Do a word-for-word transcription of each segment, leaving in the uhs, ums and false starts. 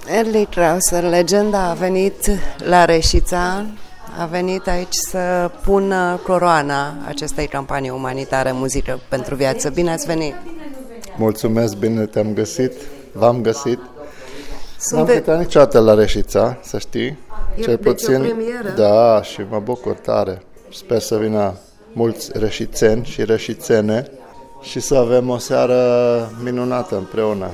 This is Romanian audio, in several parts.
Early Trauser, legenda a venit la Reșița, a venit aici să pună coroana acestei campanii umanitare Muzică pentru Viață. Bine ați venit! Mulțumesc, bine te-am găsit, v-am găsit. Sunt N-am de... cântat niciodată la Reșița, să știi. E, Cel deci puțin, o premieră? da, și mă bucur tare. Sper să vină mulți reșițeni și reșițene și să avem o seară minunată împreună.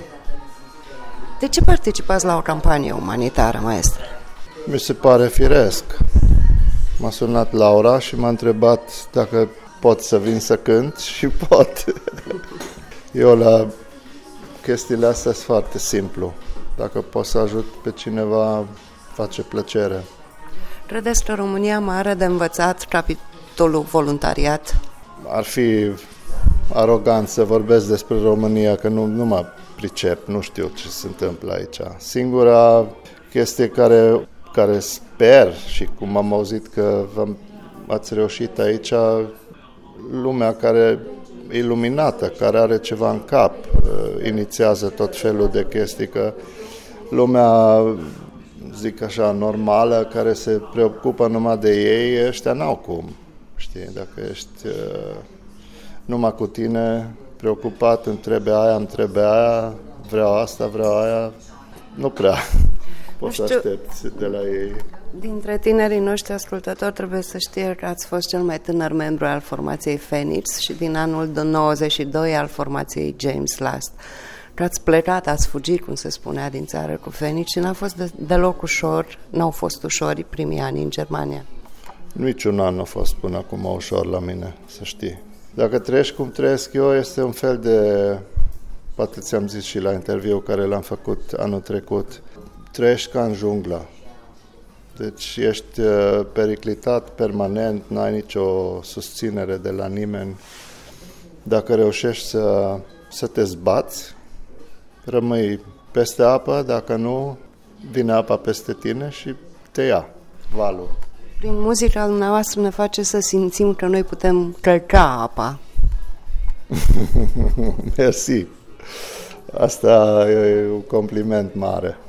De ce participați la o campanie umanitară, maestre? Mi se pare firesc. M-a sunat Laura și m-a întrebat dacă pot să vin să cânt și pot. Eu la chestiile astea sunt foarte simplu. Dacă pot să ajut pe cineva, face plăcere. Credeți că România mai are de învățat capitolul voluntariat? Ar fi arogant să vorbesc despre România, că nu, nu mă pricep, nu știu ce se întâmplă aici. Singura chestie care, care sper și cum am auzit că ați reușit aici, lumea care e iluminată, care are ceva în cap, inițiază tot felul de chestii, că lumea, zic așa, normală, care se preocupă numai de ei, ăștia n-au cum. Știi, dacă ești uh, numai cu tine, preocupat, îmi trebuie aia, îmi trebuie aia, vreau asta, vreau aia, nu prea poți să aștepți de la ei. Dintre tinerii noștri ascultători trebuie să știe că ați fost cel mai tânăr membru al formației Phoenix și din anul nouăzeci și doi al formației James Last. Că ați plecat, ați fugit, cum se spunea, din țară cu Phoenix și n-a fost de, deloc ușor, n-au fost ușori primii ani în Germania. Niciun an nu a fost până acum ușor la mine, să știi. Dacă trăiești cum trăiesc eu, este un fel de, poate ți-am zis și la interviu care l-am făcut anul trecut, trăiești ca în junglă. Deci ești periclitat permanent, n-ai nicio susținere de la nimeni. Dacă reușești să, să te zbați, rămâi peste apă, dacă nu, vine apa peste tine și te ia valul. Prin muzica dumneavoastră ne face să simțim că noi putem călca apa. Mersi. Asta e un compliment mare.